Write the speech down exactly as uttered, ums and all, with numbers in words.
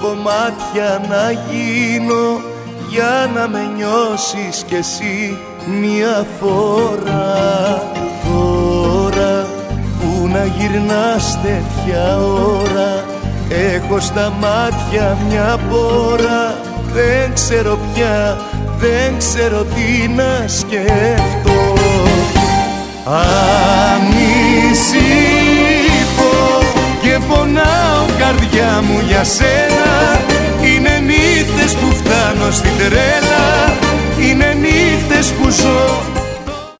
κομμάτια να γίνω για να με νιώσεις κι εσύ μια φορά. Τώρα που να γυρνάς τέτοια ώρα, έχω στα μάτια μια πόρα. Δεν ξέρω πια, δεν ξέρω τι να σκεφτώ. Ανησυχώ και πονάω καρδιά μου για σένα. Είναι νύχτες που φτάνω στην τρέλα, είναι νύχτες που ζω